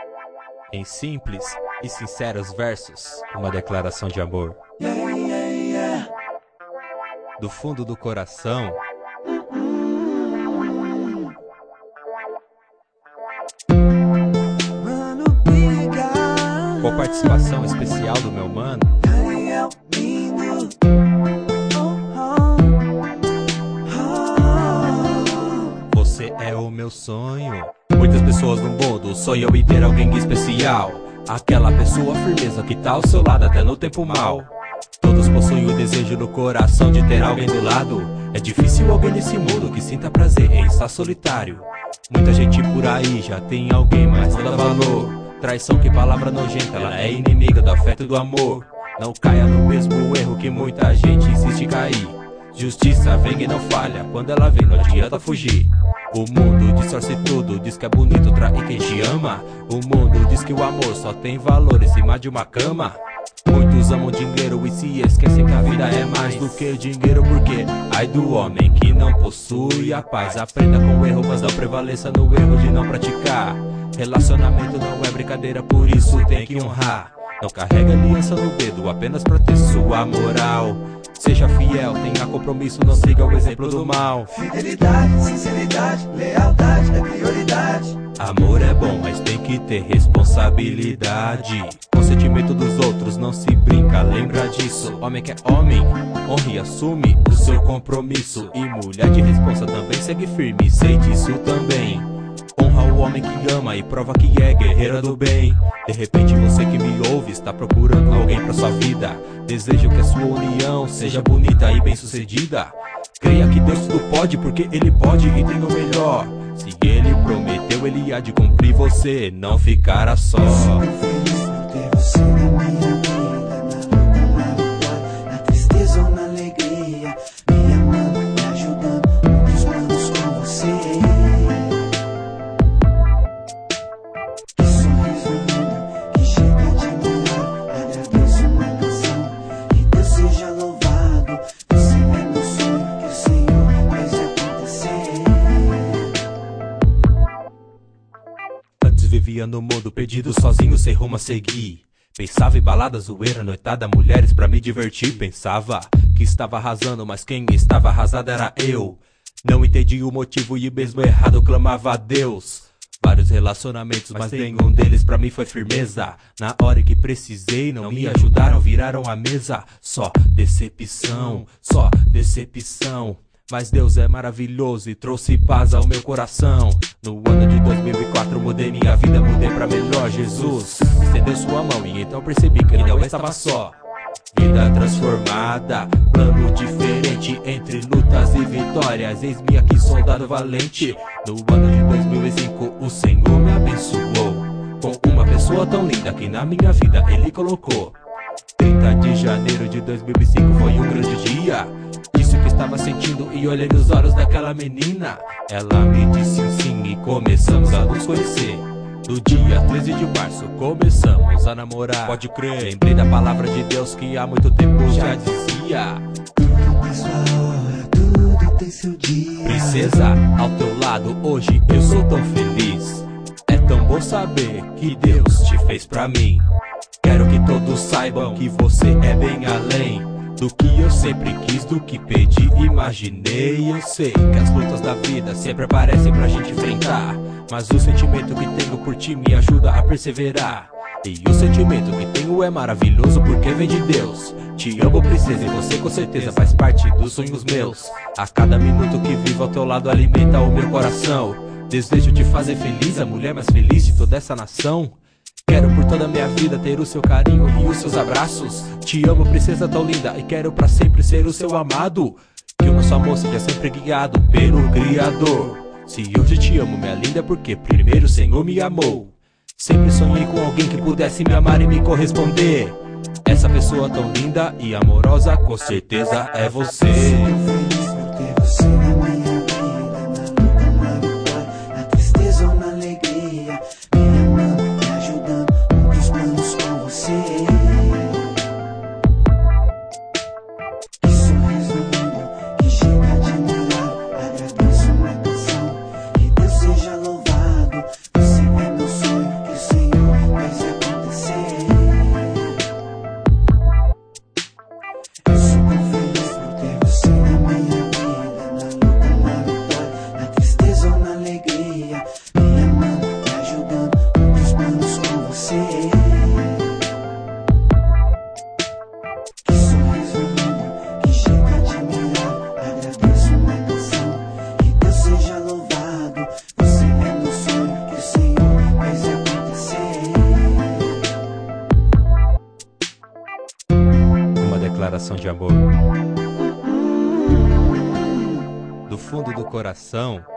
Em simples e sinceros versos, uma declaração de amor. Do fundo do coração. Com participação especial do meu mano. Você é o meu sonho. Muitas pessoas no mundo sonham em ter alguém especial. Aquela pessoa firmeza que tá ao seu lado até no tempo mal. Todos possuem o desejo no coração de ter alguém do lado. É difícil alguém nesse mundo que sinta prazer em estar solitário. Muita gente por aí já tem alguém, mas não dá valor. Traição, que palavra nojenta, ela é inimiga do afeto e do amor. Não caia no mesmo erro que muita gente insiste em cair. Justiça vem e não falha, quando ela vem não adianta fugir. O mundo distorce tudo, diz que é bonito trair quem te ama. O mundo diz que o amor só tem valor em cima de uma cama. Muitos amam dinheiro e se esquecem que a vida é mais do que dinheiro, porque ai do homem que não possui a paz. Aprenda com o erro, mas não prevaleça no erro de não praticar. Relacionamento não é brincadeira, por isso tem que honrar. Não carrega aliança no dedo apenas pra ter sua moral. Seja fiel, tenha compromisso, não siga o exemplo do mal. Fidelidade, sinceridade, lealdade é prioridade. Amor é bom, mas tem que ter responsabilidade. Com o sentimento dos outros não se brinca, lembra disso. Homem que é homem, honre e assume o seu compromisso. E mulher de responsa também segue firme, sei disso também. Honra o homem que ama e prova que é guerreira do bem. De repente você que me ouve está procurando alguém pra sua vida. Desejo que a sua união seja bonita e bem sucedida. Creia que Deus tudo pode, porque Ele pode e tem o melhor. Se Ele prometeu, Ele há de cumprir, você não ficará só. Fico feliz por ter você na minha vida, na luta, na vitória, na tristeza ou na alegria, me amando, me ajudando, muitos planos com você. Que sorriso lindo, que chega de milagre, agradeço uma canção, que Deus seja louvado. Você é meu sonho, que o Senhor fez acontecer. Antes vivia no mundo perdido, sozinho, sem rumo a seguir. Pensava em balada, zoeira, noitada, mulheres pra me divertir. Pensava que estava arrasando, mas quem estava arrasado era eu. Não entendi o motivo e mesmo errado eu clamava a Deus. Vários relacionamentos, mas nenhum deles pra mim foi firmeza. Na hora em que precisei, não me ajudaram, viraram a mesa. Só decepção, só decepção. Mas Deus é maravilhoso e trouxe paz ao meu coração. No ano de 2004 mudei minha vida, mudei pra melhor. Jesus estendeu sua mão e então percebi que não estava só. Vida transformada, plano diferente, entre lutas e vitórias. Eis-me aqui, soldado valente. No ano de 2005 o Senhor me abençoou com uma pessoa tão linda que na minha vida Ele colocou. 30 de janeiro de 2005 foi um grande dia. Disse o que estava sentindo e olhei nos olhos daquela menina. Ela me disse um sim e começamos a nos conhecer. No dia 13 de março começamos a namorar. Pode crer, lembrei da palavra de Deus que há muito tempo já dizia: Tudo tem sua hora, tudo tem seu dia. Princesa, ao teu lado hoje eu sou tão feliz. É tão bom saber que Deus te fez pra mim. Quero que todos saibam que você é bem além do que eu sempre quis, do que pedi, imaginei. Eu sei que as lutas da vida sempre aparecem pra gente enfrentar, mas o sentimento que tenho por ti me ajuda a perseverar. E o sentimento que tenho é maravilhoso porque vem de Deus. Te amo, princesa, e você com certeza faz parte dos sonhos meus. A cada minuto que vivo ao teu lado alimenta o meu coração. Desejo te fazer feliz, a mulher mais feliz de toda essa nação. Quero por toda a minha vida ter o seu carinho e os seus abraços. Te amo, princesa tão linda, e quero pra sempre ser o seu amado. Que o nosso amor seja sempre guiado pelo Criador. Se hoje te amo, minha linda, é porque primeiro o Senhor me amou. Sempre sonhei com alguém que pudesse me amar e me corresponder. Essa pessoa tão linda e amorosa, com certeza é você. Fico feliz por ter você na minha vida, na luta, na vitória, na tristeza ou na alegria, me amando, me ajudando, muitos planos com você. Que sorriso lindo, que chega de milagre, agradeço uma canção, que Deus seja louvado. Você é meu sonho, que o Senhor declaração de amor. Do fundo do coração,